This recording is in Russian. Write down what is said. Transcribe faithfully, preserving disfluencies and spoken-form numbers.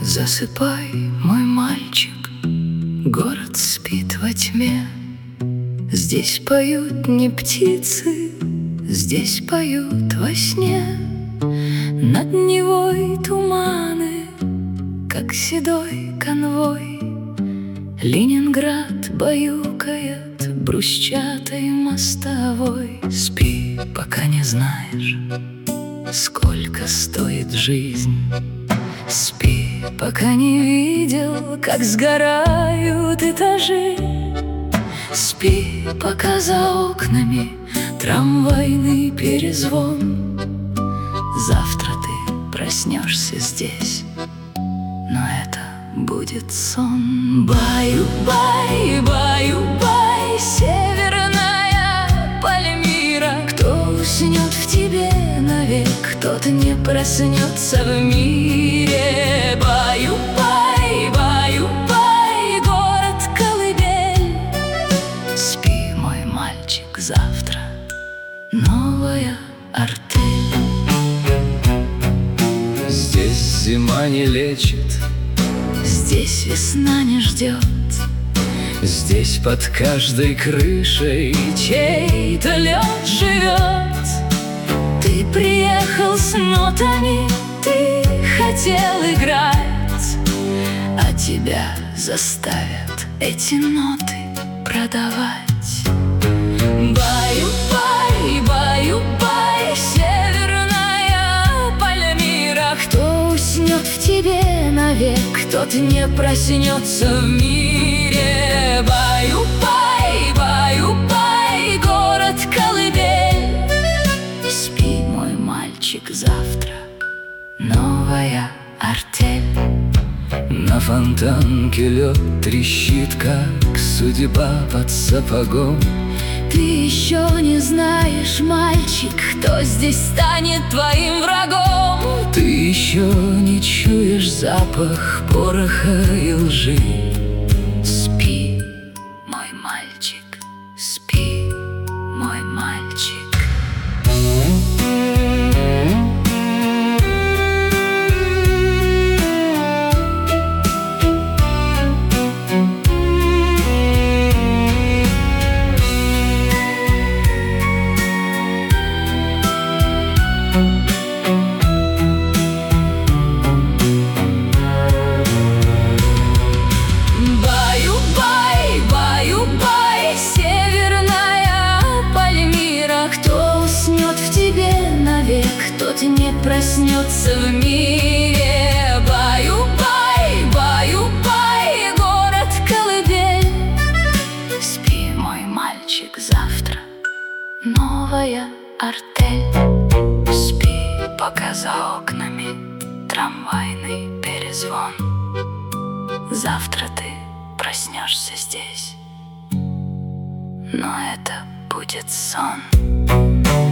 Засыпай, мой мальчик, город спит во тьме. Здесь поют не птицы, здесь поют во сне. Над Невой туманы, как седой конвой. Ленинград баюкает брусчатой мостовой. Спи, пока не знаешь, сколько стоит жизнь. Спи, пока не видел, как сгорают этажи. Спи, пока за окнами трамвайный перезвон. Завтра ты проснешься здесь, но это будет сон. Баю-бай, баю-бай, северная Пальмира. Кто уснет в тебе навек, кто-то не проснется в мире. Баю-бай, баю-бай, город-колыбель. Спи, мой мальчик, завтра новая артель. Здесь зима не лечит, здесь весна не ждет. здесь под каждой крышей чей-то лед живет. Ты приехал с нотами, ты хотел играть, а тебя заставят эти ноты продавать. Баю-бай, баю-бай, северная Пальмира. Кто уснет в тебе навек, кто-то не проснется в мире. Баю-бай, баю-бай, город-колыбель. Спи, мой мальчик, завтра новая артель. На фонтанке лед трещит, как судьба под сапогом. Ты еще не знаешь, мальчик, кто здесь станет твоим врагом. Ты еще не чуешь запах пороха и лжи. Спи, мой мальчик, спи, мой мальчик. Баю-бай, баю-бай, северная Пальмира. Кто уснет в тебе навек, тот не проснется в мире. Баю-бай, баю-бай, город-колыбель. Спи, мой мальчик, завтра новая артель. Спи, пока за окнами трамвайный перезвон. Завтра ты проснешься здесь, но это будет сон.